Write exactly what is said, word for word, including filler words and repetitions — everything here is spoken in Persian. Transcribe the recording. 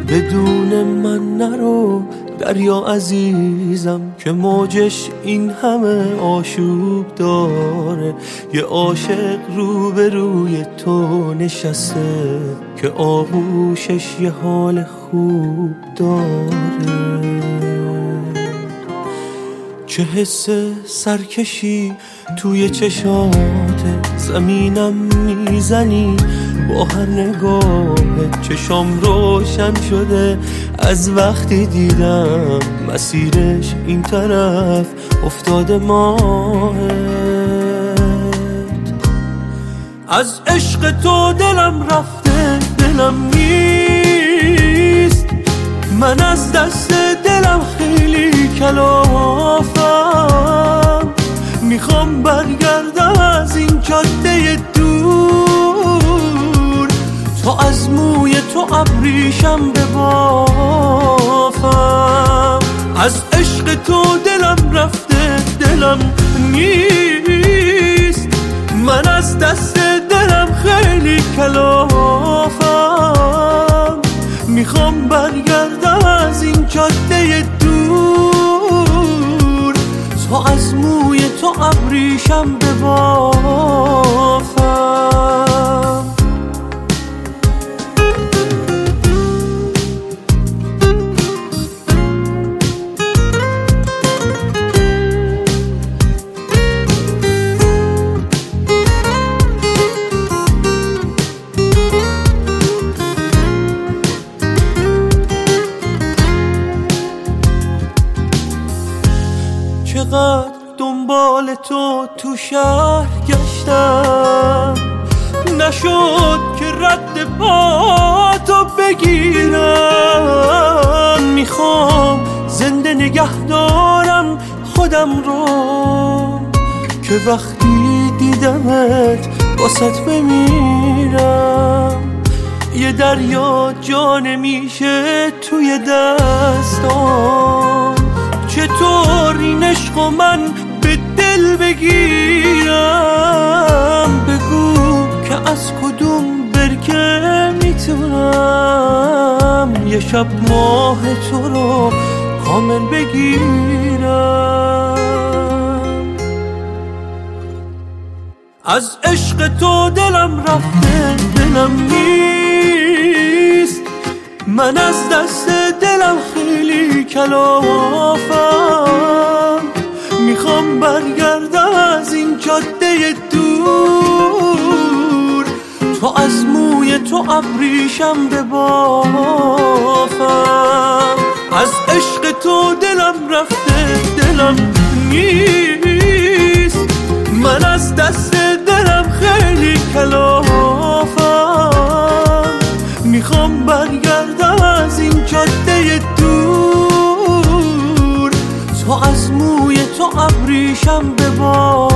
بدون من نرو دریا عزیزم که موجش این همه آشوب داره. یه عاشق رو به روی تو نشسته که آغوشش یه حال خوب داره. چه حس سرکشی توی چشاته، زمینم میزنی با هر نگاهت. چشام روشن شده از وقتی دیدم مسیرش این طرف افتاده ماهت. از عشق تو دلم رفته دلم نیست، من از دست دلم خیلی کلافم. میخوام برگردم از این جاده دور، تا از موی تو ابریشم ببافم. از عشق تو دلم رفته دلم نیست، من از دست دلم خیلی کلافم. میخوام برگردم از این جاده دور، تا از موی تو ابریشم ببافم. چقدر دنبال تو تو شهر گشتم، نشد که رد پاتو بگیرم. میخوام زنده نگه دارم خودم رو که وقتی دیدمت واسط بمیرم. یه دریا جا نمیشه توی دستام، چطور این عشق و من به دل بگیرم؟ بگو که از کدوم برکه میتونم یه شب ماه تو رو کامل بگیرم. از عشق تو دلم رفته دلم نیست، من از دست دلم خیلی کلافم. میخوام برگردم از این جاده دور، تا از موی تو ابریشم ببافم. از عشق تو دلم رفته دلم نیست، من از دست دلم خیلی کلافم. میخوام برگردم از این جاده دور، تا از موی تو ابریشم ببافم.